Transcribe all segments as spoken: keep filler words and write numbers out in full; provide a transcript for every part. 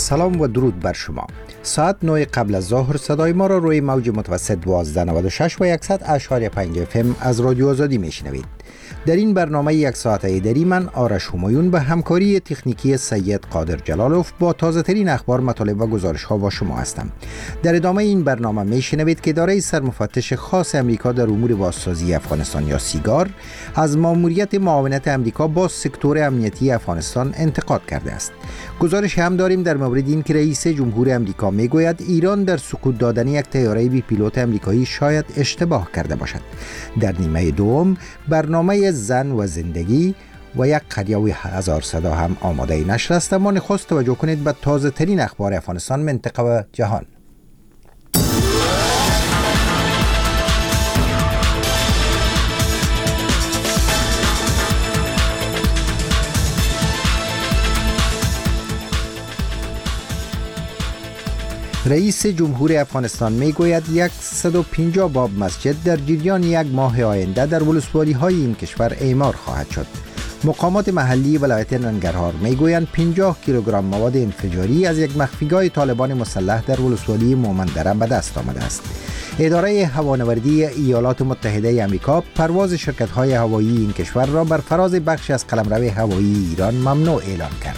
سلام و درود بر شما. ساعت نه قبل از ظهر صدای ما را روی موج متوسط دوازده نود و شش و صد اشاری پنج اف ام از رادیو آزادی میشنوید. در این برنامه یک ساعته دری من آرش همایون به همکاری تکنیکی سید قادر جلالوف با تازه ترین اخبار، مطالب و گزارش ها با شما هستم. در ادامه این برنامه میشنوید که اداره سرمفتش خاص امریکا در امور بازسازی افغانستان یا سیگار از ماموریت معاونت امریکا با سکتور امنیتی افغانستان انتقاد کرده است. گزارش هم داریم در مورد این که رئیس جمهور امریکا میگوید ایران در سقوط دادن یک طیاره بی پیلوت امریکایی شاید اشتباه کرده باشد. در نیمه دوم برنامه زن و زندگی و یک قریه و هزار صدا هم آماده نشر است، اما نخست توجه کنید به تازه ترین اخبار افغانستان، منطقه و جهان. رئیس جمهور افغانستان میگوید صد و پنجاه باب مسجد در جریان یک ماه آینده در ولسوالی های این کشور اعمار خواهد شد. مقامات محلی ولایت ننگرهار میگویند پنجاه کیلوگرم مواد انفجاری از یک مخفیگاه طالبان مسلح در ولسوالی مومندره به دست آمده است. اداره هوانوردی ایالات متحده آمریکا پرواز شرکت های هوایی این کشور را بر فراز بخشی از قلمرو هوایی ایران ممنوع اعلام کرد.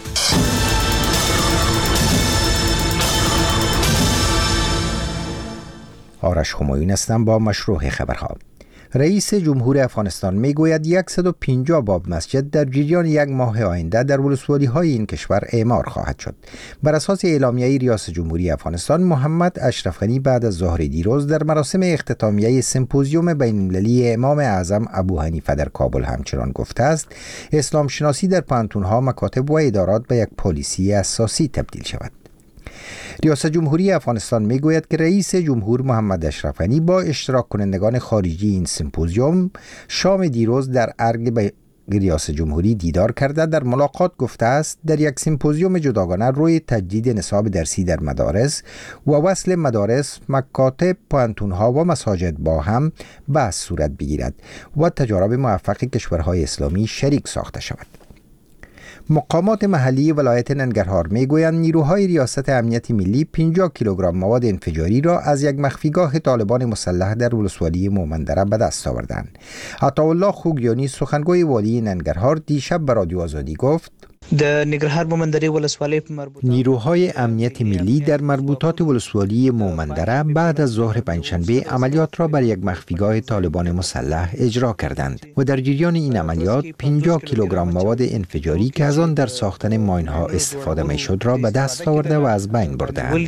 آرش همایون هستم با مشروع خبرها. رئیس جمهور افغانستان میگوید صد و پنجاه باب مسجد در جریان یک ماه آینده در ولسوالی های این کشور اعمار خواهد شد. بر اساس اعلامیه ریاست جمهوری افغانستان، محمد اشرف غنی بعد از ظهر دیروز در مراسم اختتامیه سمپوزیوم بین المللی امام اعظم ابو حنیفه در کابل همچنان گفته است اسلام شناسی در پانتونها، مکاتب و ادارات به یک پالیسی اساسی تبدیل شود. ریاست جمهوری افغانستان میگوید که رئیس جمهور محمد اشرف غنی با اشتراک کنندگان خارجی این سمپوزیوم شام دیروز در ارگ به ریاست جمهوری دیدار کرده. در ملاقات گفته است در یک سمپوزیوم جداگانه روی تجدید نصاب درسی در مدارس و وصل مدارس، مکاتب، پانتونها و مساجد با هم بحث صورت بگیرد و تجارب موفق کشورهای اسلامی شریک ساخته شود. مقامات محلی ولایت ننگرهار میگویند نیروهای ریاست امنیت ملی پنجاه کیلوگرم مواد انفجاری را از یک مخفیگاه طالبان مسلح در ولسوالی مومندره به دست آوردند. عطاالله خوگیانی سخنگوی والی ننگرهار دیشب به رادیو آزادی گفت د ننګرهار مومندرې ولسوالۍ په مربوطات نیروهای امنیت ملی در مربوطات ولسوالی مومندره بعد از ظهر پنجشنبه عملیات را بر یک مخفیگاه طالبان مسلح اجرا کردند و در جریان این عملیات پنجاه کیلوگرم مواد انفجاری که از آن در ساختن ماین‌ها استفاده می‌شد را به دست آورده و از بین بردند.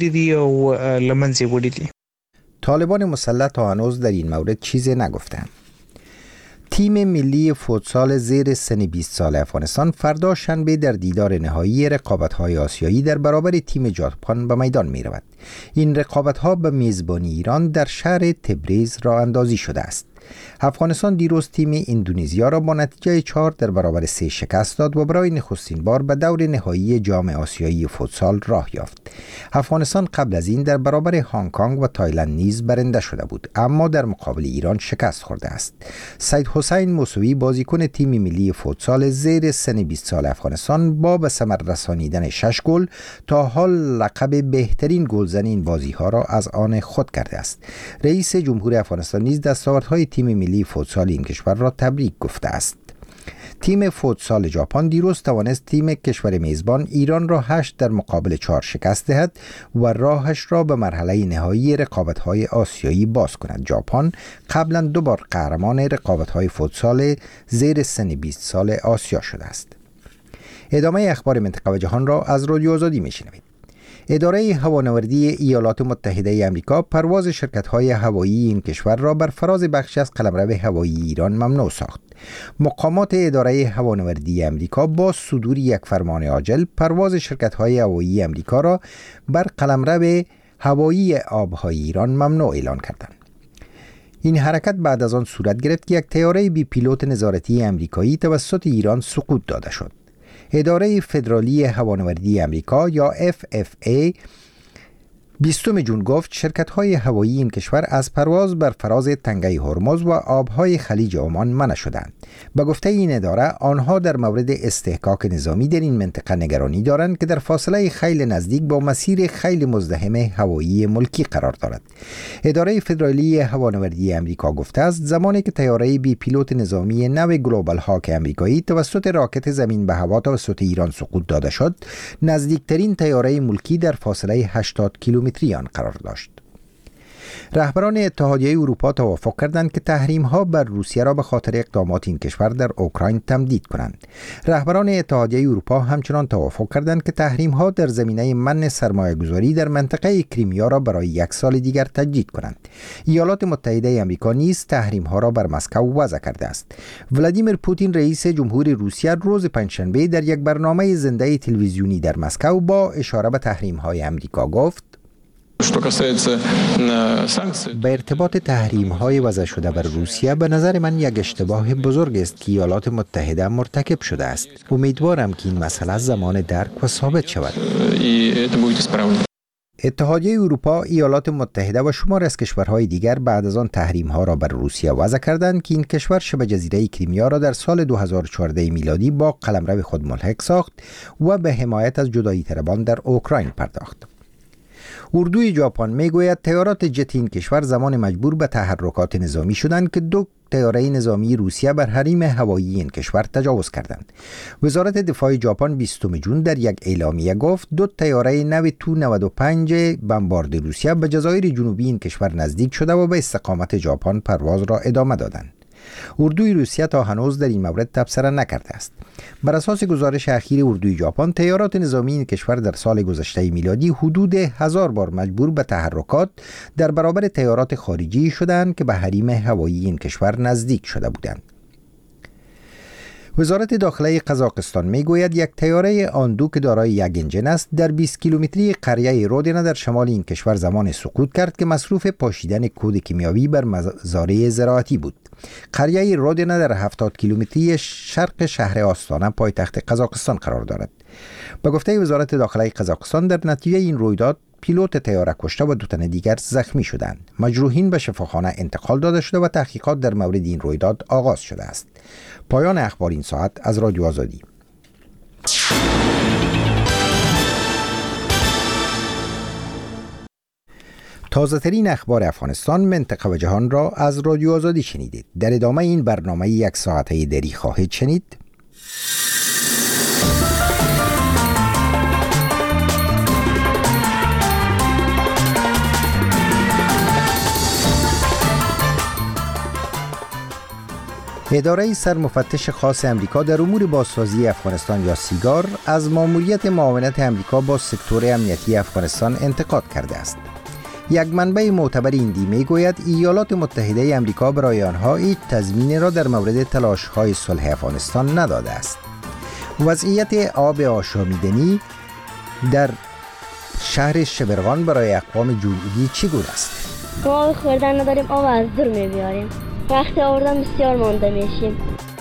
طالبان مسلح تا هنوز در این مورد چیزی نگفتند. تیم ملی فوتسال زیر سن بیست سال افغانستان فردا شنبه در دیدار نهایی رقابت‌های آسیایی در برابر تیم ژاپن به میدان می‌رود. این رقابت‌ها به میزبانی ایران در شهر تبریز راه اندازی شده است. افغانستان دیروز تیم اندونزیا را با نتیجه چهار در برابر سه شکست داد و برای نخستین بار به دور نهایی جام آسیایی فوتسال راه یافت. افغانستان قبل از این در برابر هنگ کنگ و تایلند نیز برنده شده بود، اما در مقابل ایران شکست خورده است. سید حسین موسوی بازیکن تیم ملی فوتسال زیر سن بیست سال افغانستان با به ثمر رسانیدن شش گل تا حال لقب بهترین گلزن این بازی‌ها را از آن خود کرده است. رئیس جمهور افغانستان نیز دستاوردهای تیم ملی فوتسال این کشور را تبریک گفته است. تیم فوتسال ژاپن دیروز توانست تیم کشور میزبان ایران را هشت در مقابل چهار شکست دهد و راهش را به مرحله نهایی رقابت‌های آسیایی باز کند. ژاپن قبلا دو بار قهرمان رقابت‌های فوتسال زیر سن بیست سال آسیا شده است. ادامه اخبار منطقه و جهان را از رادیو آزادی میشنوید. اداره هوانوردی ایالات متحده آمریکا پرواز شرکت‌های هوایی این کشور را بر فراز بخشی از قلمرو هوایی ایران ممنوع ساخت. مقامات اداره هوانوردی آمریکا با صدور یک فرمان عاجل پرواز شرکت‌های هوایی آمریکا را بر قلمرو هوایی آب‌های ایران ممنوع اعلان کردند. این حرکت بعد از آن صورت گرفت که یک طیاره بی پیلوت نظارتی آمریکایی توسط ایران سقوط داده شد. اداره فدرالی هوانوردی آمریکا یا اف اف ای بیستم جون گفت شرکت‌های هوایی این کشور از پرواز بر فراز تنگه هرمز و آبهای خلیج عمان منع شدند. به گفته این اداره آنها در مورد استحقاق نظامی در این منطقه نگرانی دارند که در فاصله خیلی نزدیک با مسیر خیلی مزدحم هوایی ملکی قرار دارد. اداره فدرالی هوانوردی امریکا گفته است زمانی که طیاره بی پیلوت نظامی نو گلوبال هاک امریکایی توسط راکت زمین به هوا توسط ایران سقوط داده شد، نزدیکترین طیاره ملکی در فاصله هشتاد کیلومتری آن قرار داشت. رهبران اتحادیه اروپا توافق کردند که تحریم‌ها بر روسیه را به خاطر اقدامات این کشور در اوکراین تمدید کنند. رهبران اتحادیه اروپا همچنان توافق کردند که تحریم‌ها در زمینه منع سرمایه‌گذاری در منطقه کریمیا را برای یک سال دیگر تجدید کنند. ایالات متحده آمریکا نیز تحریم‌ها را بر مسکو وضع کرده است. ولادیمیر پوتین رئیس جمهور روسیه روز پنجشنبه در یک برنامه زنده تلویزیونی در مسکو با اشاره به تحریم‌های آمریکا گفت: به ارتباط تحریم های وضع شده بر روسیه به نظر من یک اشتباه بزرگ است که ایالات متحده مرتکب شده است. امیدوارم که این مسئله زمان درک و ثابت شود. اتحادیه اروپا، ایالات متحده و شمار از کشورهای دیگر بعد از آن تحریم ها را بر روسیه وضع کردند که این کشور شبه جزیره کریمیا را در سال دو هزار و چهارده میلادی با قلمرو خود ملحق ساخت و به حمایت از جدایی طلبان در اوکراین پرداخت. اردوی ژاپن میگوید طیارات جت این کشور زمان مجبور به تحرکات نظامی شدند که دو طیاره نظامی روسیه بر حریم هوایی این کشور تجاوز کردند. وزارت دفاع ژاپن بیستم جون در یک اعلامیه گفت دو طیاره نو تو نود و پنج بمبارد روسیه به جزایر جنوبی این کشور نزدیک شده و به استقامت ژاپن پرواز را ادامه دادند. اردوی روسیه تا هنوز در این مورد تبصره نکرده است. بر اساس گزارش اخیر اردوی ژاپن، طیارات نظامی این کشور در سال گذشته میلادی حدود هزار بار مجبور به تحرکات در برابر طیارات خارجی شدند که به حریم هوایی این کشور نزدیک شده بودند. وزارت داخله قزاقستان میگوید یک طیاره آندو که دارای یک انجن است در بیست کیلومتری قریه رودنا در شمال این کشور زمان سقوط کرد که مصروف پاشیدن کود کیمیاوی بر مزارع زراعتی بود. قریه رودنا در هفتاد کیلومتری شرق شهر آستانه پایتخت قزاقستان قرار دارد. به گفته وزارت داخله قزاقستان در نتیجه این رویداد پیلوت طیاره کشته و دو تن دیگر زخمی شدند. مجروحین به شفاخانه انتقال داده شده و تحقیقات در مورد این رویداد آغاز شده است. پایان اخبار این ساعت از رادیو آزادی. تازه ترین اخبار افغانستان، منطقه و جهان را از رادیو آزادی شنیدید. در ادامه این برنامه یک ساعته دری خواهید شنید. اداره سرمفتش خاص امریکا در امور بازسازی افغانستان یا سیگار از ماموریت معاونت امریکا با سکتور امنیتی افغانستان انتقاد کرده است. یک منبع معتبر ایندی میگوید ایالات متحده امریکا برای آنها هیچ تضمینی را در مورد تلاش‌های صلح افغانستان نداده است. وضعیت آب آشامیدنی در شهر شبرغان برای اقوام جنوبی چگونه است؟ ما خوردن نداریم، آب از دور می‌بیاریم. وقتی آوردن بسیار مانده میشیم.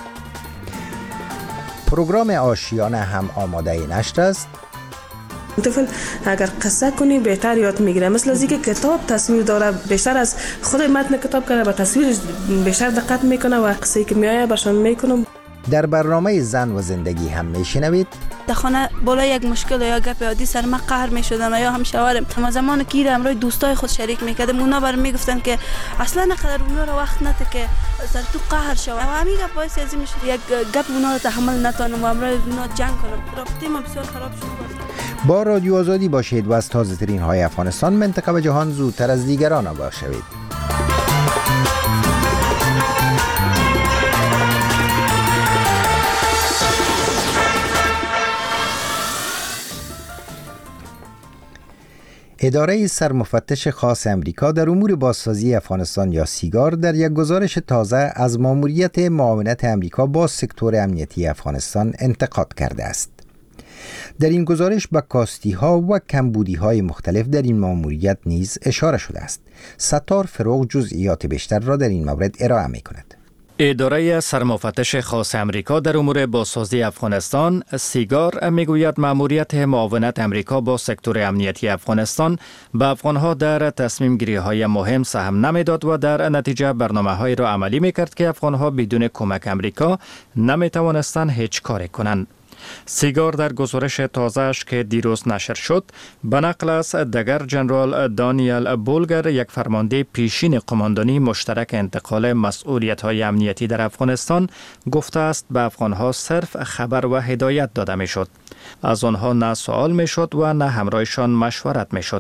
پروگرام آشیانه هم آماده نشر است. طفل اگر قصه کنی بهتر یاد میگیره، مثل از اینکه کتاب تصویر داره، بیشتر از خود متن کتاب کنه، به تصویرش بیشتر دقت میکنه و قصه‌ای که میایه برشان میکنم. در برنامه زن و زندگی هم میشنوید. در خانه بالا یک مشکل یا گپ عادی سر ما قهر میشدن یا هم شوهرم ما زمان که امروز دوستای خود شریک میکردم اونا بر میگفتن که اصلا نقدر اونا رو وقت نته که سر تو قهر شو و همین گپ باعث از میشه یک گپ اونا رو تحمل نتونم و امروز اونا جنگ کنم. رابطه ما بسیار خراب شد. با رادیو آزادی باشید و از تازه ترین های افغانستان، منطقه و جهان زودتر از دیگران آگاه شوید. اداره سرمفتش خاص امریکا در امور بازسازی افغانستان یا سیگار در یک گزارش تازه از ماموریت معاونت امریکا با سکتور امنیتی افغانستان انتقاد کرده است. در این گزارش به کاستی ها و کمبودی های مختلف در این ماموریت نیز اشاره شده است. ستار فروغ جزئیات بیشتر را در این مورد ارائه می کند. اداره سرمفتش خاص امریکا در امور بازسازی افغانستان سیگار میگوید مأموریت معاونت امریکا با سکتور امنیتی افغانستان به افغانها در تصمیم گیری های مهم سهم نمیداد و در نتیجه برنامه های را عملی میکرد که افغانها بدون کمک امریکا نمی توانستند هیچ کاری کنند. سیگار در گزارش تازه‌اش که دیروز نشر شد به نقل از دگر جنرال دانیل بولگر، یک فرمانده پیشین قماندانی مشترک انتقال مسئولیت‌های امنیتی در افغانستان، گفته است به افغان‌ها صرف خبر و هدایت داده می‌شد. از آنها نه سوال می‌شد و نه همراهشان مشورت می‌شد.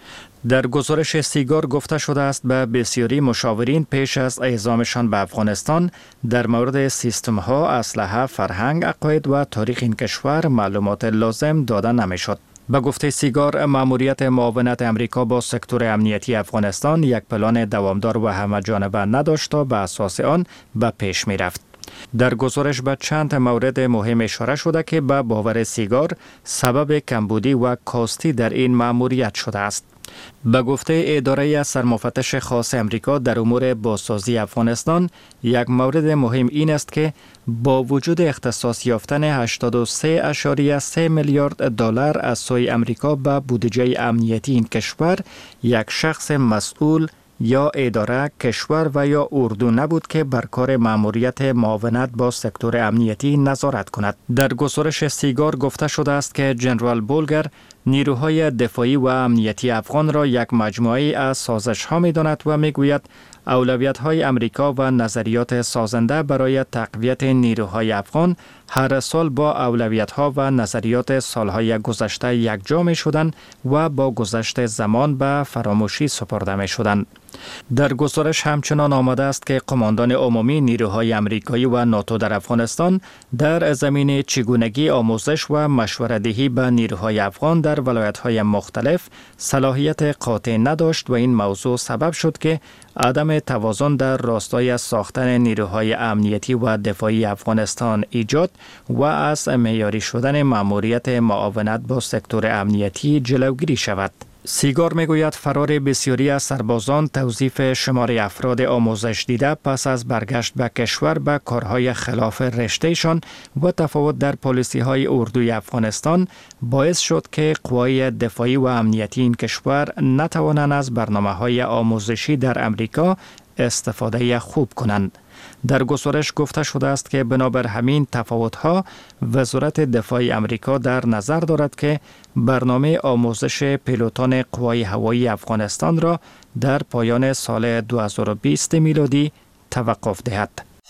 در گزارش سیگار گفته شده است به بسیاری مشاورین پیش از اعزامشان به افغانستان در مورد سیستم ها، اسلحه، فرهنگ، عقاید و تاریخ این کشور معلومات لازم داده نمیشد. به گفته سیگار، مأموریت معاونت امریکا با سکتور امنیتی افغانستان یک پلان دوامدار و همه جانبه نداشت تا به اساس آن به پیش می رفت. در گزارش به چند مورد مهم اشاره شده که به باور سیگار سبب کمبودی و کاستی در این مأموریت شده است. به گفته اداره سرمفتش خاص امریکا در امور بازسازی افغانستان، یک مورد مهم این است که با وجود اختصاص یافتن هشتاد و سه اشاریه سه میلیارد دلار از سوی امریکا به بودجه امنیتی این کشور، یک شخص مسئول یا اداره، کشور و یا اردو نبود که بر کار مأموریت معاونت با سکتور امنیتی نظارت کند. در گزارش سیگار گفته شده است که جنرال بولگر نیروهای دفاعی و امنیتی افغان را یک مجموعه از سازش ها می داند و می گوید اولویت های امریکا و نظریات سازنده برای تقویت نیروهای افغان هر سال با اولویت ها و نظریات سالهای گذشته یکجا می شدند و با گذشت زمان به فراموشی سپرده می شدند. در گزارش همچنان آمده است که قماندان عمومی نیروهای امریکایی و ناتو در افغانستان در زمینه چگونگی آموزش و مشوره‌دهی به نیروهای افغان در ولایت‌های مختلف صلاحیت قاطع نداشت و این موضوع سبب شد که عدم توازن در راستای ساختن نیروهای امنیتی و دفاعی افغانستان ایجاد و از معیاری شدن مأموریت معاونت با سکتور امنیتی جلوگیری شود. سیگار میگوید فرار بسیاری از سربازان، توظیف شمار افراد آموزش دیده پس از برگشت به کشور به کارهای خلاف رشتهشان و تفاوت در پالیسی های اردوی افغانستان باعث شد که قوای دفاعی و امنیتی این کشور نتوانند از برنامه های آموزشی در امریکا استفاده خوب کنند. در گزارش گفته شده است که بنابر همین تفاوت‌ها وزارت دفاع امریکا در نظر دارد که برنامه آموزش پیلوتان قوای هوایی افغانستان را در پایان سال دو هزار و بیست میلادی توقف دهد.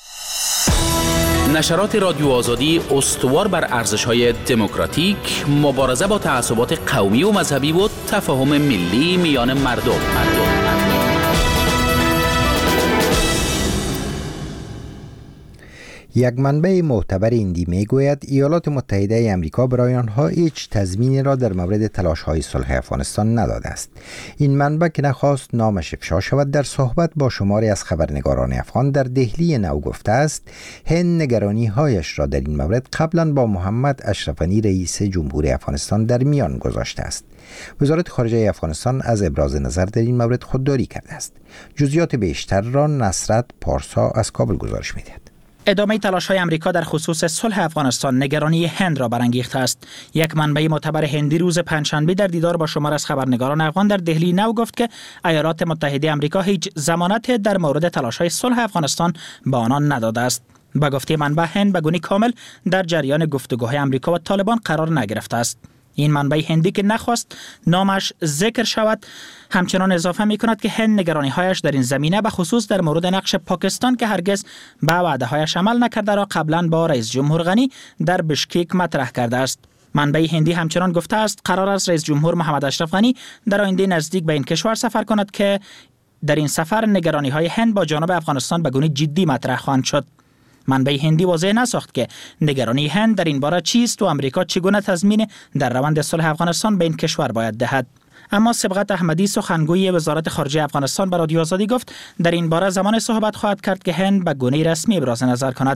نشرات رادیو آزادی استوار بر ارزش‌های دموکراتیک، مبارزه با تعصبات قومی و مذهبی و تفاهم ملی میان مردم. مردم. یک منبع معتبر ایندی میگوید ایالات متحده امریکا برای آنها هیچ تضمینی را در مورد تلاش‌های صلح افغانستان نداده است. این منبع که نخواست نامش افشا شود در صحبت با شماری از خبرنگاران افغان در دهلی نو گفته است هند نگرانی‌هایش را در این مورد قبلا با محمد اشرف غنی رئیس جمهوری افغانستان در میان گذاشته است. وزارت خارجه افغانستان از ابراز نظر در این مورد خودداری کرده است. جزئیات بیشتر را نصرت پارسا از کابل گزارش می‌دهد. ادامه تلاش‌های امریکا در خصوص صلح افغانستان نگرانی هند را برانگیخته است. یک منبع معتبر هندی روز پنجشنبه در دیدار با شمار از خبرنگاران افغان در دهلی نو گفت که ایالات متحده امریکا هیچ ضمانت در مورد تلاش‌های صلح افغانستان به آنان نداده است. با گفته منبع هند به گونه کامل در جریان گفتگوهای امریکا و طالبان قرار نگرفته است. این منبع هندی که نخواست نامش ذکر شود همچنان اضافه می کند که هند نگرانی‌هایش در این زمینه به خصوص در مورد نقش پاکستان که هرگز به وعده‌هایش عمل نکرده را قبلا با رئیس جمهور غنی در بشکیک مطرح کرده است. منبع هندی همچنان گفته است قرار است رئیس جمهور محمد اشرف غنی در آینده نزدیک به این کشور سفر کند که در این سفر نگرانی‌های هند با جانب افغانستان به گونه جدی مطرح خواهند شد. منبع هندی واضح نساخت که نگرانی هند در این باره چیست و امریکا چگونه تضمین در روند صلح افغانستان به این کشور باید دهد. اما سبقت احمدی سخنگوی وزارت خارجه افغانستان به رادیو آزادی گفت در این باره زمان صحبت خواهد کرد که هند به گونه رسمی ابراز نظر کند.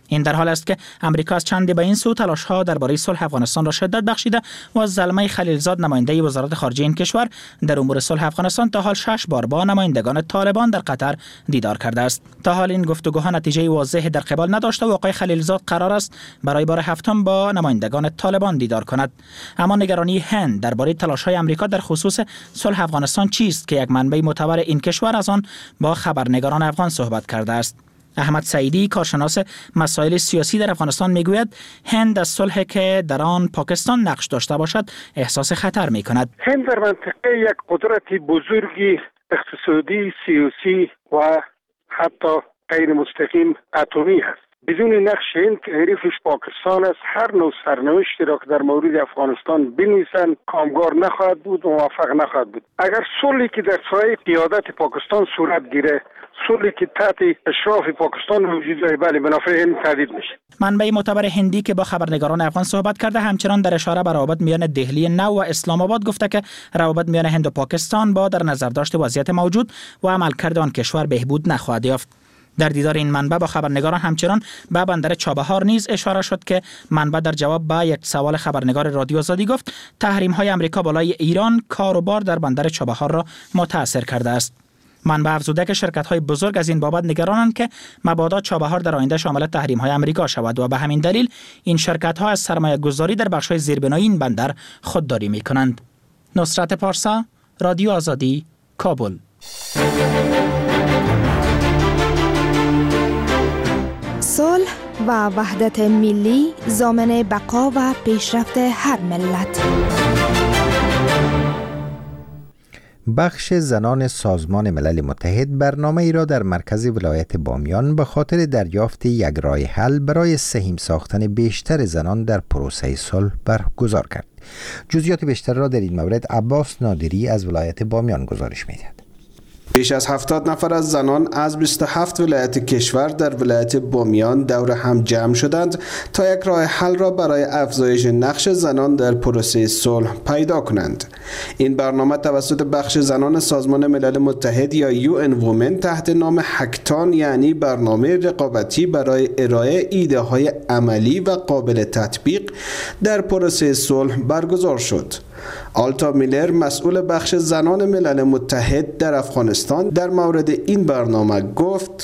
این در حال است که امریکا از چند به این سو تلاش‌ها درباره صلح افغانستان را شدت بخشیده و از زلمه خلیلزاد نماینده وزارت خارجه این کشور در امور صلح افغانستان تا حال شش بار با نمایندگان طالبان در قطر دیدار کرده است. تا حال این گفتگوها نتیجه واضحی در قبال نداشته و آقای خلیلزاد قرار است برای بار هفتم با نمایندگان طالبان دیدار کند. اما نگرانی هند درباره تلاش‌های امریکا در خصوص صلح افغانستان چیست که یک منبع معتبر این کشور از آن با خبرنگاران افغان صحبت کرده است. احمد سعیدی کارشناس مسائل سیاسی در افغانستان میگوید هند از صلحی که در آن پاکستان نقش داشته باشد احساس خطر میکند. هند در منطقه یک قدرت بزرگی اقتصادی، سیاسی و حتی غیر مستقیم اتمی است. بدون نقش هند که حریفش پاکستان است، هر نوع سرنوشتی را که در مورد افغانستان بنویسند کامگار نخواهد بود و موفق نخواهد بود. اگر صلحی که در سایه قیادت پاکستان صورت گیره، صلحی که تحت اشراف پاکستان وجود دارد، بله بنافع هند تهدید میشه. منبع معتبر هندی که با خبرنگاران افغان صحبت کرده همچنان در اشاره به روابط میان دهلی نو و اسلام آباد گفته که روابط میان هند و پاکستان با در نظر داشت وضعیت موجود و عملکرد آن کشور بهبود نخواهد یافت. در دیدار این منبع با خبرنگاران همچنان به بندر چابهار نیز اشاره شد که منبع در جواب به یک سوال خبرنگار رادیو آزادی گفت تحریم‌های آمریکا بالای ایران کار و بار در بندر چابهار را متاثر کرده است. منبع افزوده که شرکت‌های بزرگ از این بابت نگرانند که مبادا چابهار در آینده شامل تحریم‌های آمریکا شود و به همین دلیل این شرکت‌ها از سرمایه‌گذاری در بخش‌های زیربنایی این بندر خودداری می‌کنند. نصرت پارسا، رادیو آزادی، کابل. صلح و وحدت ملی ضامن بقا و پیشرفت هر ملت. بخش زنان سازمان ملل متحد برنامه ای را در مرکز ولایت بامیان به خاطر دریافت یک راه حل برای سهیم ساختن بیشتر زنان در پروسه صلح برگزار کرد. جزئیات بیشتر را در این مورد عباس نادری از ولایت بامیان گزارش می‌دهد. بیش از هفتاد نفر از زنان از بیست و هفت ولایت کشور در ولایت بامیان دور هم جمع شدند تا یک راه حل را برای افزایش نقش زنان در پروسه صلح پیدا کنند. این برنامه توسط بخش زنان سازمان ملل متحد یا یو ان وومن تحت نام هکتان یعنی برنامه رقابتی برای ارائه ایده های عملی و قابل تطبیق در پروسه صلح برگزار شد. آلتا میلر مسئول بخش زنان ملل متحد در افغانستان در مورد این برنامه گفت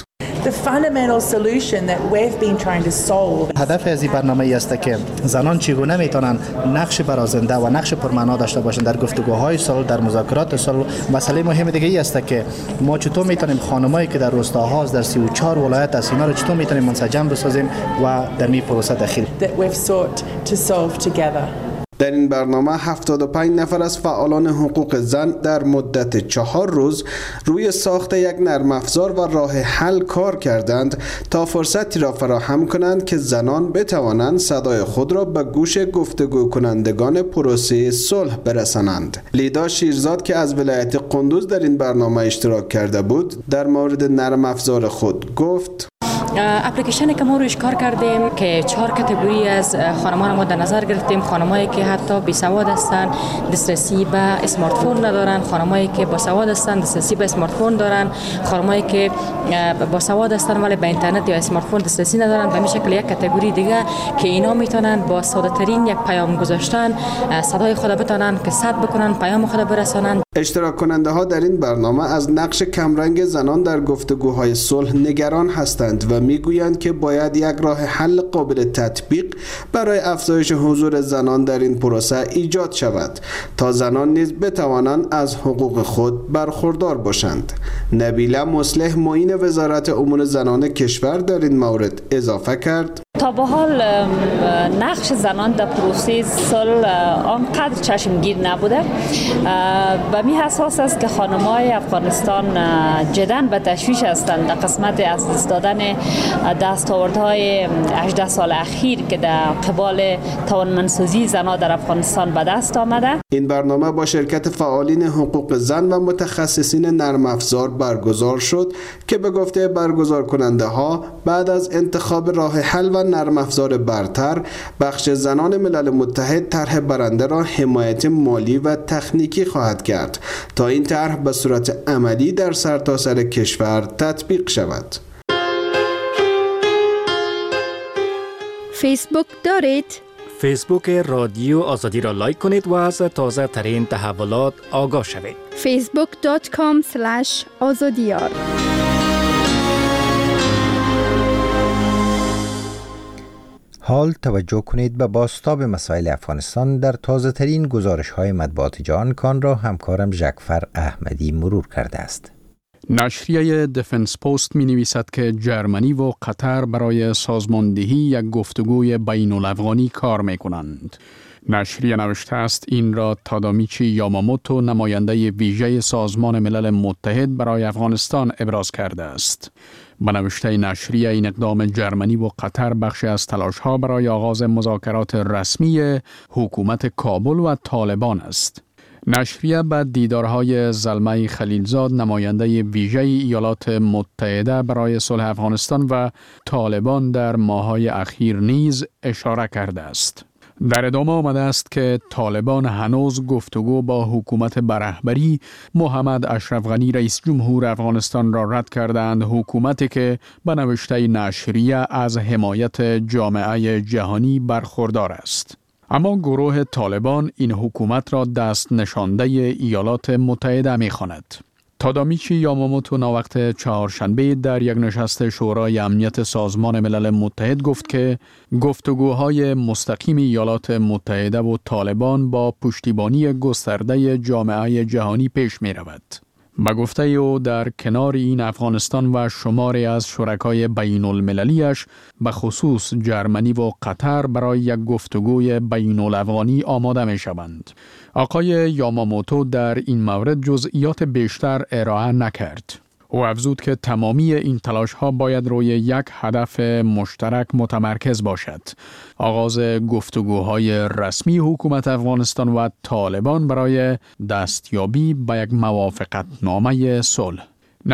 هدف از این برنامه است که زنان چگونه میتونن نقش برازنده و نقش پرمعنا داشته باشند در گفتگوهای صلح، در مذاکرات صلح. مسئله مهم دیگه ای است که ما چطور میتونیم خانمایی که در روستاها در سی و چهار ولایت از اینا رو چطور میتونیم منسجم بسازیم و در می پروسه داخل. در این برنامه هفتاد و پنج نفر از فعالان حقوق زن در مدت چهار روز روی ساخت یک نرم افزار و راه حل کار کردند تا فرصتی را فراهم کنند که زنان بتوانند صدای خود را به گوش گفتگو کنندگان پروسه صلح برسانند. لیدا شیرزاد که از ولایت قندوز در این برنامه اشتراک کرده بود در مورد نرم افزار خود گفت: اپلیکیشنی که ما روش کار کردیم که چهار کاتگوری از خانمان ما در نظر گرفتیم. خانمایی که حتی بی سواد هستند، دسترسی به اسمارت فون ندارن، خانمایی که با سواد هستند، دسترسی به اسمارت فون دارن، خانمایی که با سواد هستند ولی به اینترنت یا اسمارت فون دسترسی ندارن. به همین شکل یک کاتگوری دیگه که اینا میتونن با ساده ترین یک پیام گذاشتن صدای خود بتونن که ثبت بکنن، پیام خود برسانن. اشتراک کننده ها در این برنامه از نقش کمرنگ زنان در گفتگوهای صلح نگران هستند و میگویند که باید یک راه حل قابل تطبیق برای افزایش حضور زنان در این پروسه ایجاد شود تا زنان نیز بتوانند از حقوق خود برخوردار باشند. نبیله مصلح معین وزارت امور زنان کشور در این مورد اضافه کرد: تا به حال نقش زنان در پروسه صلح آنقدر چشمگیر نبوده. به می اساس است که خانم‌های افغانستان جداً به تشویش هستند در قسمت از دست دادن دستاوردهای هجده سال اخیر که در قبال توانمندسازی زنان در افغانستان به دست آمده. این برنامه با شرکت فعالین حقوق زن و متخصصین نرم افزار برگزار شد که به گفته برگزار کننده ها بعد از انتخاب راه حل و نرم افزار برتر، بخش زنان ملل متحد طرح برنده را حمایت مالی و تکنیکی خواهد کرد تا این طرح به صورت عملی در سرتاسر کشور تطبیق شود. فیسبوک دارید؟ فیسبوک رادیو آزادی را لایک کنید و از تازه ترین تحولات آگاه شوید. فیسبوک دات کام اسلش آزادیار. حال توجه کنید به بازتاب مسائل افغانستان در تازه ترین گزارش های مطبوعات جهان کان را همکارم ژکفر احمدی مرور کرده است. نشریه دفنس پست می نویسد که جرمنی و قطر برای سازماندهی یک گفتگوی بین الافغانی کار می کنند. نشریه نوشته است این را تادامیچی یاماموتو نماینده ویژه سازمان ملل متحد برای افغانستان ابراز کرده است. به نوشته نشریه این اقدام جرمنی و قطر بخشی از تلاش‌ها برای آغاز مذاکرات رسمی حکومت کابل و طالبان است. نشریه بعد دیدارهای زلمه خلیلزاد نماینده ویژه ایالات متحده برای صلح افغانستان و طالبان در ماه‌های اخیر نیز اشاره کرده است. در ادامه آمده است که طالبان هنوز گفتگو با حکومت برهبری محمد اشرف غنی رئیس جمهور افغانستان را رد کردند، حکومتی که به نوشته نشریه از حمایت جامعه جهانی برخوردار است. اما گروه طالبان این حکومت را دست نشانده ایالات متحده می خواند. تادامیچی یاماموتو ناوقت چهارشنبه در یک نشست شورای امنیت سازمان ملل متحد گفت که گفتگوهای مستقیم ایالات متحده و طالبان با پشتیبانی گسترده جامعه جهانی پیش می رود. به گفته او در کنار این افغانستان و شماری از شرکای بین المللیش به خصوص جرمنی و قطر برای یک گفتگوی بین الافغانی آماده می شوند. آقای یاماموتو در این مورد جزئیات بیشتر ارائه نکرد. او افزود که تمامی این تلاش ها باید روی یک هدف مشترک متمرکز باشد: آغاز گفتگوهای رسمی حکومت افغانستان و طالبان برای دستیابی به یک موافقت نامه صلح.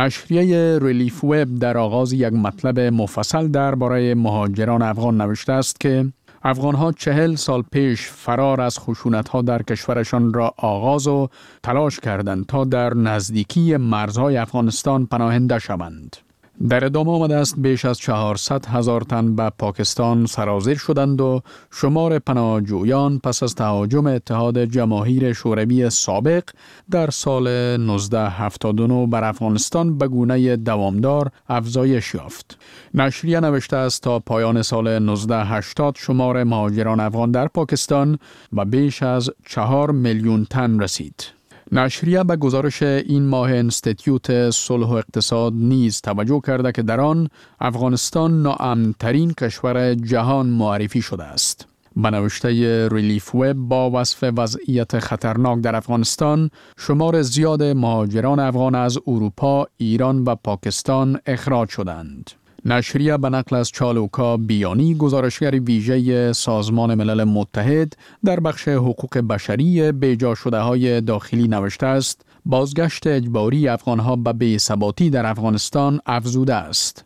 نشریه ریلیف وب در آغاز یک مطلب مفصل درباره مهاجران افغان نوشته است که افغان‌ها چهل سال پیش فرار از خشونت‌ها در کشورشان را آغاز و تلاش کردند تا در نزدیکی مرزهای افغانستان پناهنده شوند. در ادامه آمده است بیش از چهارصد هزار تن به پاکستان سرازیر شدند و شمار پناهجویان پس از تهاجم اتحاد جماهیر شوروی سابق در سال نوزده هفتاد و نه بر افغانستان به گونه دوامدار افزایش یافت. نشریه نوشته است تا پایان سال نوزده هشتاد شمار مهاجران افغان در پاکستان به بیش از چهار میلیون تن رسید. نشریه به گزارش این ماه انستیتیوت صلح و اقتصاد نیز توجه کرده که در آن افغانستان ناامن‌ترین کشور جهان معرفی شده است. به نوشته ریلیف وب با وصف وضعیت خطرناک در افغانستان، شمار زیاد مهاجران افغان از اروپا، ایران و پاکستان اخراج شدند. نشریه به نقل از چالوکا بیانی گزارشگر ویژه سازمان ملل متحد در بخش حقوق بشری بیجا شده های داخلی نوشته است: بازگشت اجباری افغانها به بی‌ثباتی در افغانستان افزوده است.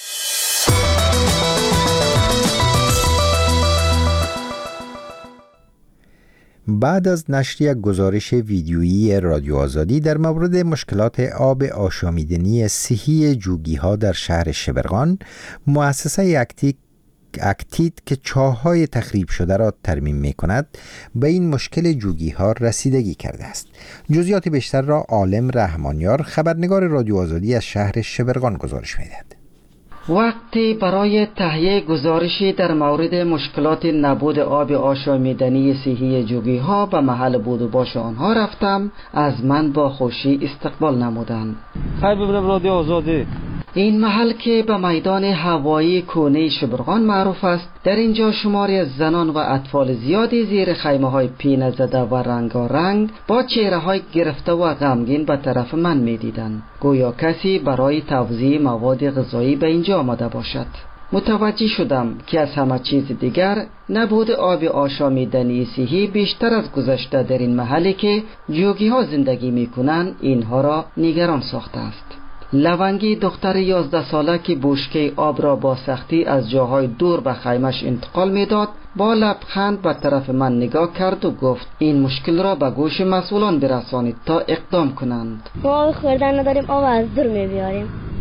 بعد از نشر یک گزارش ویدیویی رادیو آزادی در مورد مشکلات آب آشامیدنی صحی جوگی‌ها در شهر شبرغان، مؤسسه اکتیک اکتید که چاه‌های تخریب شده را ترمیم می‌کند به این مشکل جوگی‌ها رسیدگی کرده است. جزئیات بیشتر را عالم رحمانیار، خبرنگار رادیو آزادی از شهر شبرغان گزارش می‌دهد. وقتی برای تهیه گزارشی در مورد مشکلات نبود آب آشامیدنی صحی جوگی‌ها به محل بود و باش آنها رفتم، از من با خوشی استقبال نمودند. خیر ببینم رادیو آزادی. این محل که به میدان هوایی کونه شبرغان معروف است، در اینجا شماری از زنان و اطفال زیادی زیر خیمه های پینه زده و رنگارنگ با چهره های گرفته و غمگین به طرف من می دیدند، گویا کسی برای توزیع مواد غذایی به اینجا آمده باشد. متوجه شدم که از همه چیز دیگر نبود آب آشامیدنی صحی بیشتر از گذشته در این محلی که جوگی ها زندگی می کنند اینها را نگران ساخته است. لونگی دختر یازده ساله که بشکه آب را با سختی از جاهای دور به خیمش انتقال میداد، با لبخند به طرف من نگاه کرد و گفت این مشکل را به گوش مسئولان برسانید تا اقدام کنند. ما آب خوردن نداریم، آب از دور میبیاریم.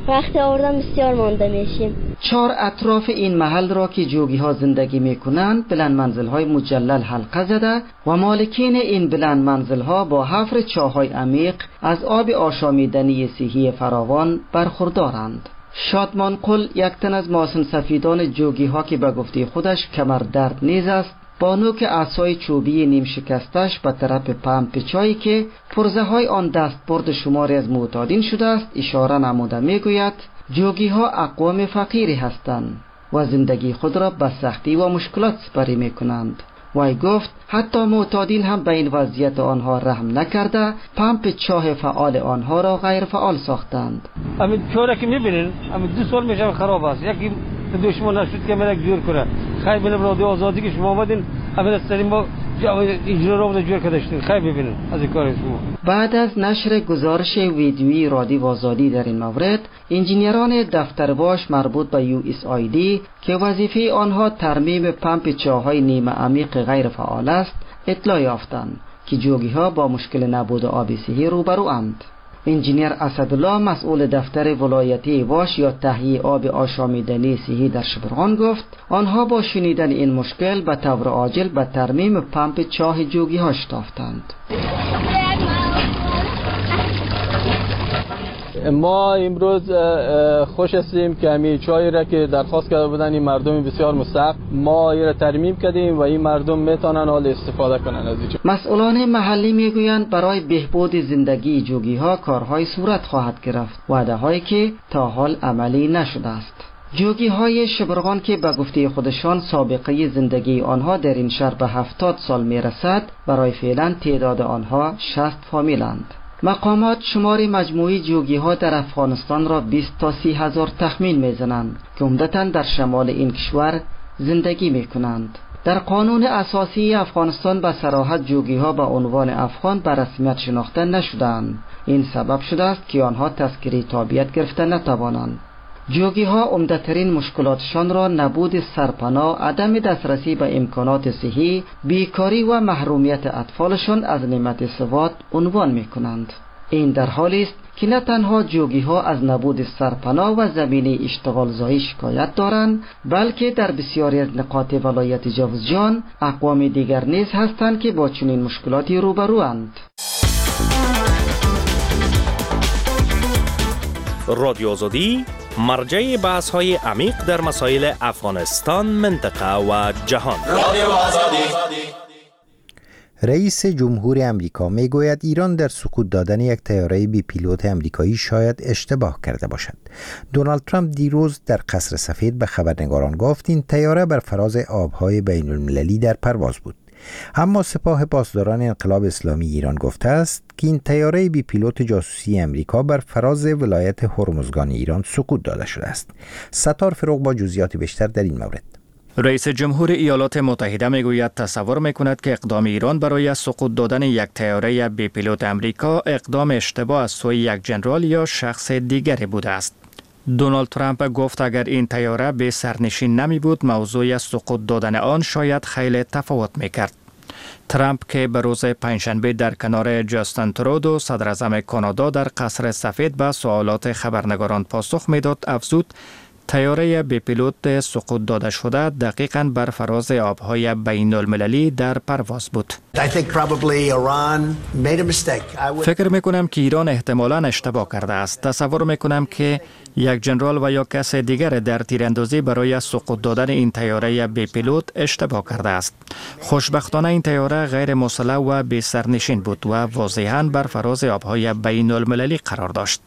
وقتی آوردن بسیار مانده میشیم. چهار اطراف این محل را که جوگی ها زندگی می کنند بلند منزل های مجلل حلقه زده و مالکین این بلند منزل ها با حفر چاهای عمیق از آب آشامیدنی صحی فراوان برخوردارند. شادمان قل یک تن از ماسن سفیدان جوگی ها که به گفته خودش کمر درد نیز است، با نوک عصای چوبی نیم شکستش به طرف پمپ چایی که پرزه های آن دست برد شماری از معتادین شده است اشاره نموده می گوید جوگی ها اقوام فقیری هستند و زندگی خود را به سختی و مشکلات سپری می کنند. وی گفت حتی معتادین هم به این وضعیت آنها رحم نکرده پمپ چاه فعال آنها را غیر فعال ساختند. همین چاره که میبینین همین دو سال میشه خراب است. یکی دشمن نشد که مرا جور کنه. خیلی ببینیم رادیو آزادی که شما آمدین همین از سریم با اجرا را بود جور کردشتین. خیلی ببینین از این کار شما. بعد از نشر گزارش ویدیویی رادیو آزادی در این مورد، انجینیران دفترباش مربوط به یو اس آی دی که وظیفه آنها ترمیم پمپ چاهای نیمه عمیق غیر فعال است، اطلاع یافتند که جوگی ها با مشکل نبود آب صحی روبروند. انجینیر اسدالله مسئول دفتر ولایتی واش یا تهیه آب آشامیدنی صحی در شبرغان گفت آنها با شنیدن این مشکل به طور عاجل به ترمیم پمپ چاه جوگی ها شتافتند. ما امروز خوش هستیم که همین چایی را که درخواست کرده بودن این مردم بسیار مستحق ما این را ترمیم کردیم و این مردم میتونن حال استفاده کنن از این. مسئولان محلی میگویند برای بهبود زندگی جوگی ها کارهای صورت خواهد گرفت، وعده هایی که تا حال عملی نشده است. جوگی های شبرغان که به گفته خودشان سابقه زندگی آنها در این شهر به هفتاد سال میرسد، برای فعلا تعداد آنها شصت فامیلند. مقامات شمار مجموعی جوگی ها در افغانستان را بیست تا سی هزار تخمین میزنند که عمدتاً در شمال این کشور زندگی می کنند. در قانون اساسی افغانستان به صراحت جوگی ها به عنوان افغان به رسمیت شناخته نشدند. این سبب شده است که آنها تذکره تابعیت گرفته نتوانند. جوگی ها عمده‌ترین مشکلاتشان را نبود سرپناه، عدم دسترسی به امکانات صحی، بیکاری و محرومیت اطفالشان از نعمت سواد عنوان می کنند. این در حالی است که نه تنها جوگی ها از نبود سرپناه و زمینه اشتغال زایی شکایت دارند، بلکه در بسیاری از نقاط ولایت جوزجان اقوام دیگر نیز هستند که با چنین مشکلاتی روبروند. رادیو آزادی مرجع بحث های عمیق در مسائل افغانستان، منطقه و جهان. رادیو آزادی. رئیس جمهور امریکا میگوید ایران در سقوط دادن یک طیاره بی پیلوت امریکایی شاید اشتباه کرده باشد. دونالد ترامپ دیروز در قصر سفید به خبرنگاران گفت این طیاره بر فراز آبهای بین المللی در پرواز بود. اما سپاه پاسداران انقلاب اسلامی ایران گفته است که این طیاره بی پیلوت جاسوسی امریکا بر فراز ولایت هرمزگان ایران سقوط داده شده است. ستار فروغ با جزئیات بیشتر در این مورد. رئیس جمهور ایالات متحده میگوید تصور میکند که اقدام ایران برای سقوط دادن یک طیاره بی پیلوت امریکا اقدام اشتباه از سوی یک ژنرال یا شخص دیگری بوده است. دونالد ترامپ گفت اگر این طیاره به سرنشین نمی بود موضوع سقوط دادن آن شاید خیلی تفاوت میکرد. ترامپ که به روز پنجشنبه در کنار جاستین ترودو صدر اعظم کانادا در قصر سفید به سوالات خبرنگاران پاسخ میداد افزود طیاره بی پیلوت سقوط داده شده دقیقاً بر فراز آبهای بین المللی در پرواز بود. فکر میکنم که ایران احتمالاً اشتباه کرده است. تصور میکنم که یک ژنرال و یا کس دیگر در تیراندازی برای سقوط دادن این طیاره بی پیلوت اشتباه کرده است. خوشبختانه این طیاره غیر مسلح و بی سرنشین بود و واضحاً بر فراز آبهای بین المللی قرار داشت.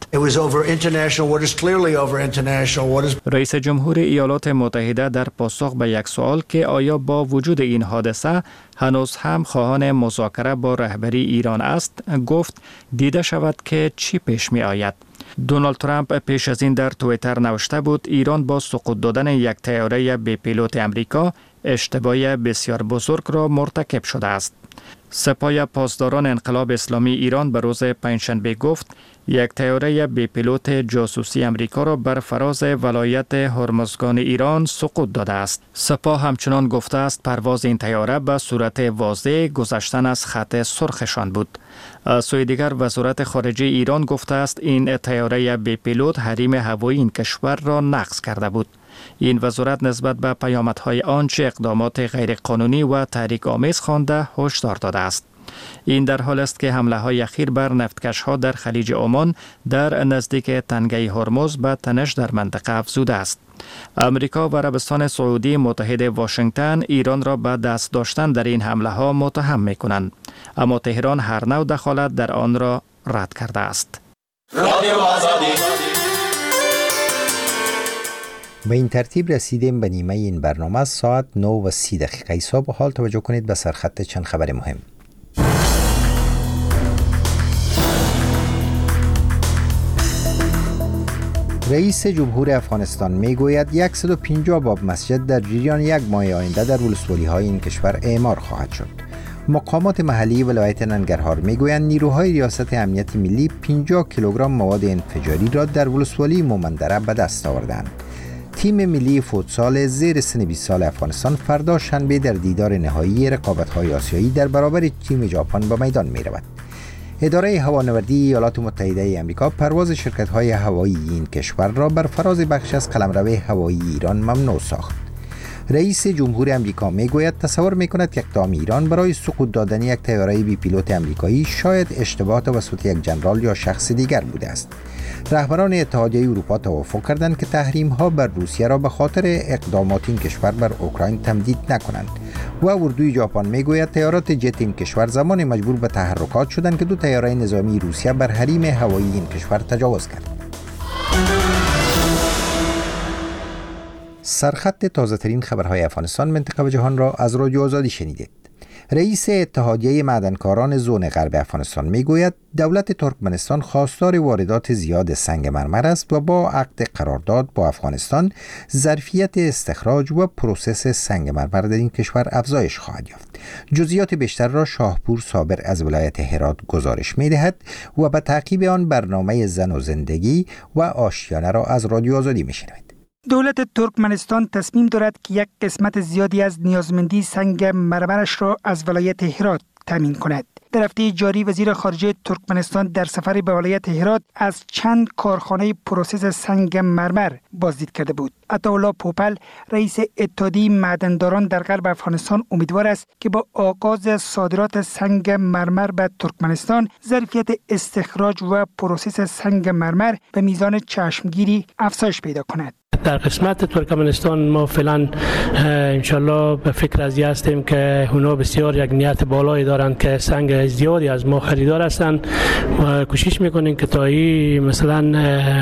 رئیس جمهور ایالات متحده در پاسخ به یک سوال که آیا با وجود این حادثه هنوز هم خواهان مذاکره با رهبری ایران است، گفت دیده شود که چی پیش می آید. دونالد ترامپ پیش از این در توییتر نوشته بود ایران با سقوط دادن یک طیاره بی پیلوت امریکا اشتباه بسیار بزرگ را مرتکب شده است. سپاه پاسداران انقلاب اسلامی ایران به روز پنجشنبه گفت یک طیاره بی پیلوت جاسوسی امریکا را بر فراز ولایت هرمزگان ایران سقوط داده است. سپاه همچنان گفته است پرواز این طیاره به صورت واضح گذشتن از خط سرخشان بود. از سوی دیگر وزارت خارجه ایران گفته است این طیاره بی پیلوت حریم هوایی این کشور را نقض کرده بود. این وزارت نسبت به پیامدهای آنچه اقدامات غیرقانونی و تحریک آمیز خوانده هشدار داده است. این در حال است که حمله های اخیر بر نفتکش ها در خلیج عمان در نزدیک تنگه هرمز به تنش در منطقه افزوده است. امریکا و عربستان سعودی متحد واشنگتن ایران را به دست داشتن در این حمله ها متهم می کنند، اما تهران هر نوع دخالت در آن را رد کرده است. به این ترتیب رسیدیم به نیمه این برنامه. ساعت نه و سی دقیقه صبح. حال توجه کنید به سرخط چند خبر مهم. رئیس جمهور افغانستان می گوید صد و پنجاه باب مسجد در جریان یک ماه آینده در ولسوالی های این کشور اعمار خواهد شد. مقامات محلی ولایت ننگرهار می گویند نیروهای ریاست امنیت ملی پنجاه کیلوگرم مواد انفجاری را در ولسوالی مومندره به دست آوردند. تیم ملی فوتسال زیر سن بیست سال افغانستان فردا شنبه در دیدار نهایی رقابت‌های آسیایی در برابر تیم ژاپن به میدان می رود. اداره هوانوردی ایالات متحده آمریکا پرواز شرکت‌های هوایی این کشور را بر فراز بخش از قلمرو هوایی ایران ممنوع ساخت. رئیس جمهور آمریکا میگوید تصور میکند که اقدام ایران برای سقوط دادن یک طیاره بی پیلوت آمریکایی شاید اشتباه توسط یک جنرال یا شخص دیگر بوده است. رهبران اتحادیه اروپا توافق کردند که تحریم‌ها بر روسیه را به خاطر اقدامات این کشور بر اوکراین تمدید نکنند و اردوی ژاپن میگوید طیارات جت این کشور زمان مجبور به تحرکات شدند که دو طیاره نظامی روسیه بر حریم هوایی این کشور تجاوز کرد. سرخط تازه ترین خبرهای افغانستان، منطقه و جهان را از رادیو آزادی شنیدید. رئیس اتحادیه معدنکاران زون غرب افغانستان میگوید دولت ترکمنستان خواستار واردات زیاد سنگ مرمر است و با عقد قرارداد با افغانستان ظرفیت استخراج و پروسس سنگ مرمر در این کشور افزایش خواهد یافت. جزئیات بیشتر را شاهپور صابر از ولایت هرات گزارش میدهد و به تعقیب آن برنامه زن و زندگی و آشیانه را از رادیو آزادی میشنوید. دولت ترکمنستان تصمیم دارد که یک قسمت زیادی از نیازمندی سنگ مرمرش را از ولایت هرات تامین کند. در هفته جاری وزیر خارجه ترکمنستان در سفر به ولایت هرات از چند کارخانه پروسس سنگ مرمر بازدید کرده بود. عطاالله پوپل رئیس اتحادیه معدنداران در غرب افغانستان امیدوار است که با آغاز صادرات سنگ مرمر به ترکمنستان ظرفیت استخراج و پروسس سنگ مرمر به میزان چشمگیری افزایش پیدا کند. در قسمت ترکمنستان ما فعلا انشالله به فکر از هستیم که اونا بسیار یک نیت بالایی دارند که سنگ زیادی از ما خریدار هستند و کوشش میکنیم که تا این مثلا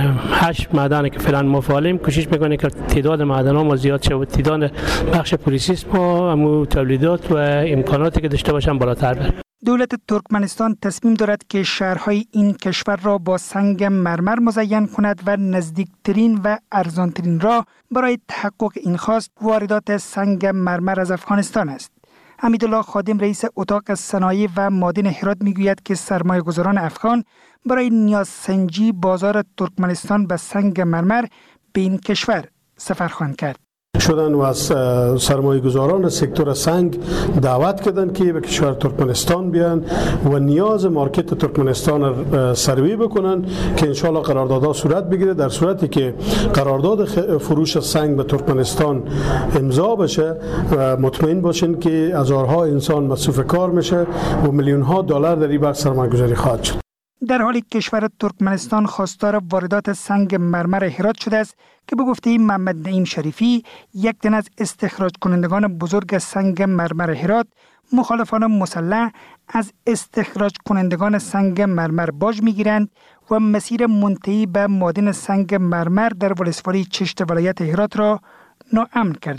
هشت معدن که فعلا ما فعالیم کوشش میکنیم که تعداد معدن ها ما زیاد شه و تعداد بخش پروسس ما همو تولیدات و امکاناتی که داشته باشن بالاتر بره. دولت ترکمنستان تصمیم دارد که شهرهای این کشور را با سنگ مرمر مزین کند و نزدیکترین و ارزانترین راه برای تحقق این خواست واردات سنگ مرمر از افغانستان است. حمیدالله خادم رئیس اتاق صنایع و معادن هرات میگوید که سرمایه‌گذاران افغان برای نیازسنجی بازار ترکمنستان به سنگ مرمر به این کشور سفر خواهند کرد. شدن و از سرمایه گذاران سکتور سنگ دعوت کردن که به کشور ترکمنستان بیان و نیاز مارکت ترکمنستان را سروی بکنن که انشالله قراردادها صورت بگیره. در صورتی که قرارداد فروش سنگ به ترکمنستان امضا بشه و مطمئن باشین که هزارها انسان مصروف کار میشه و میلیون ها دلار در این بخش سرمایه گذاری خواهد شد. در حالی کشور ترکمنستان خواستار واردات سنگ مرمر هرات شده است که به گفته محمد نعیم شریفی یک تن از استخراج کنندگان بزرگ سنگ مرمر هرات مخالفان مسلح از استخراج کنندگان سنگ مرمر باج میگیرند و مسیر منتهی به معادن سنگ مرمر در ولسوالی چشت ولایت هرات را ناامن کردند.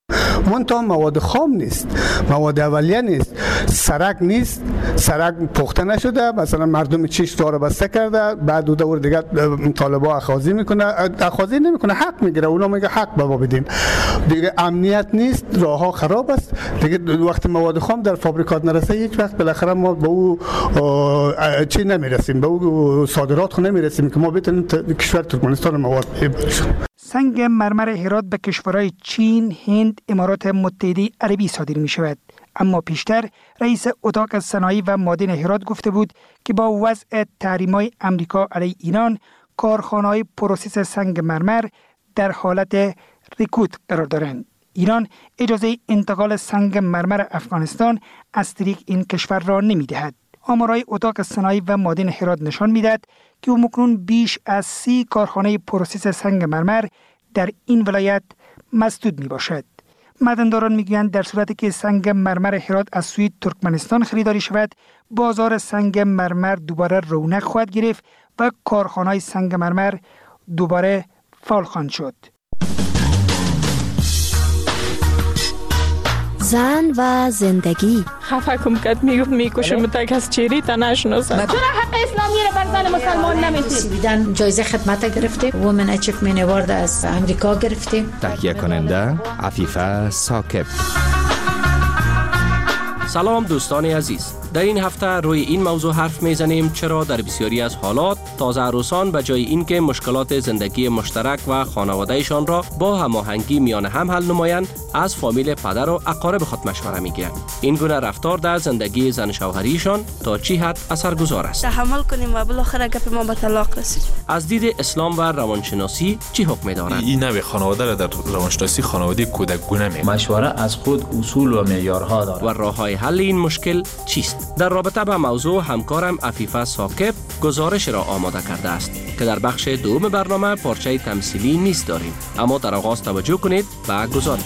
منتها مواد خام نیست، مواد اولیه نیست، سرک نیست، سرک پخته نشده، مثلا مردم چش داره بسته کرده، بعد دو دور دیگه طالبا اخاذی میکنه، اخاذی نمیکنه، حق میگیره، اونا میگه حق به ما بدین. دیگه امنیت نیست، راه ها خراب است. دیگه وقتی مواد خام در فابریکات نرسه، یک وقت بالاخره ما به او چی نمیرسیم، به او صادرات خو نمیرسیم که ما بتونیم کشور ترکمنستان مواد ببریم. سنگ مرمر هرات به کشورهای چین، هند، امارات متحده عربی صادر می شود. اما پیشتر رئیس اتاق صنایع و معادن هرات گفته بود که با وضع تحریم‌های آمریکا علیه ایران، کارخانه‌های پروسس سنگ مرمر در حالت رکود قرار دارند. ایران اجازه انتقال سنگ مرمر افغانستان از طریق این کشور را نمی دهد. آمارهای اتاق صنایع و معادن هرات نشان می‌دهد که اکنون بیش از سی کارخانه پروسس سنگ مرمر در این ولایت مسدود می باشد. معدنداران میگویند در صورتی که سنگ مرمر هرات از سوی ترکمنستان خریداری شود، بازار سنگ مرمر دوباره رونق خواهد گرفت و کارخانه‌های سنگ مرمر دوباره فعال خواهند شد. زن و زندگی. خفه کم کد میگفت میکشم تا کس چیری تا نشناسم. چرا حق اسلامی را بر زن مسلمان نمیدید؟ جایزه خدمت گرفتیم، وومن اچیومنت اوارد از امریکا گرفتیم. تهیه کننده عفیفه ثاقب. سلام دوستان عزیز، در این هفته روی این موضوع حرف میزنیم چرا در بسیاری از حالات تازه عروسان به جای اینکه مشکلات زندگی مشترک و خانوادهشان را با هماهنگی میان هم حل نمایند، از فامیل پدر و اقارب خود مشوره میگیرند. این گونه رفتار در زندگی زن شوهریشان تا چی حد اثرگذار است؟ تحمل کنیم و بالاخره گپ ما به طلاق رسید. از دید اسلام و روانشناسی چی حکم دارد؟ این نوع خانواده را در روانشناسی خانواده کودکگونه می‌گویند. مشوره از خود اصول و معیارها دارد. و راه‌های حل این مشکل چیست؟ در رابطه با موضوع همکارم عفیفه ثاقب گزارش را آماده کرده است که در بخش دوم برنامه پارچه تمثیلی نیست داریم، اما در آغاز توجه کنید به گزارش.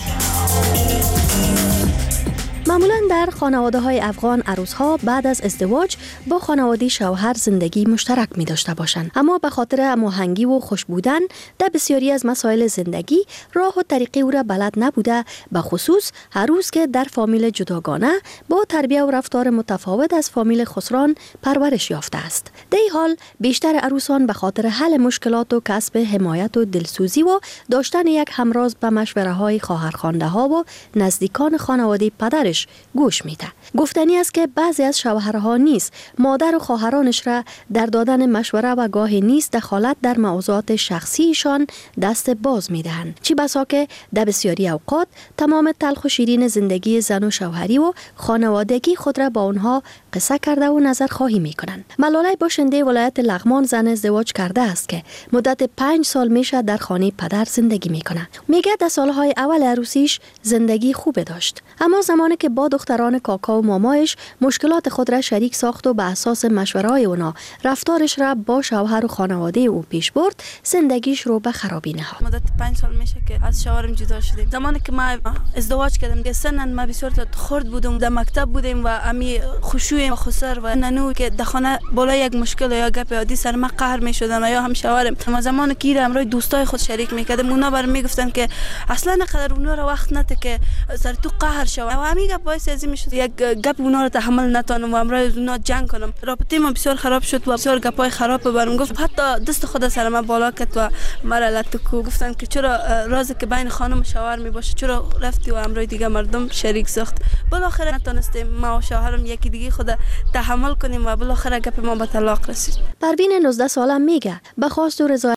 معمولاً در خانواده‌های افغان عروس‌ها بعد از ازدواج با خانواده شوهر زندگی مشترک می‌داشته باشند، اما به خاطر هماهنگی و خوش بودن در بسیاری از مسائل زندگی راه و طریقی او را بلد نبوده، به خصوص عروس که در فامیل جداگانه با تربیت و رفتار متفاوت از فامیل خسران پرورش یافته است. در این حال بیشتر عروسان به خاطر حل مشکلات و کسب حمایت و دلسوزی و داشتن یک همراز به مشوره‌های خواهرخوانده‌ها و نزدیکان خانواده پدرش گوش میده. گفتنی است که بعضی از شوهرها نیز مادر و خواهرانش را در دادن مشوره و گاهی نیز دخالت در موضوعات شخصیشان دست باز میدهند، چی بسا که در بسیاری اوقات تمام تلخ و شیرین زندگی زن و شوهری و خانوادگی خود را با آنها قصه کرده و نظر خواهی میکنند. ملاله باشنده ولایت لغمان زن ازدواج کرده است که مدت پنج سال میشه در خانه پدر زندگی میکنه. میگه در سالهای اول عروسیش زندگی خوب داشت، اما زمانی که با دختران کاکا و مامایش مشکلات خود را شریک ساخت و به اساس مشوره‌های اونا رفتارش را با شوهر و خانواده او پیش برد، زندگیش رو به خرابی نهاد. مدت پنج سال میشه که از شوهرم جدا شدیم. زمانی که ما ازدواج کردیم که سنن ما بسیار خرد بودم، در مکتب بودیم و امی خشوع خسر و ننو که در خانه بالا یک مشکل یا گپ عادی سر ما قهر میشدن یا هم شوهرم. ما زمانی که امروز دوستای خود شریک میکردم، اونا برام میگفتن که اصلا نقدر اونا رو وقت نته که سر تو قهر شو و همین گپ باعث از این میشد یک گپ اونا رو تحمل نتونم و امروز اونا جنگ کنم. رابطه ما بسیار خراب شد و بسیار گپای خراب برام گفت، حتی دست خود سر ما بالا کرد و مرا لطکو گفتن که چرا رازی که بین خانم و شوهر می باشه چرا رفتی و امروز دیگه مردم شریک ساخت. بالاخره نتونستیم ما و شوهرم یکی دیگه خود تحمل کنیم و بالاخره گپ ما به طلاق رسید. پروین نوزده ساله میگه به خواست و رضایت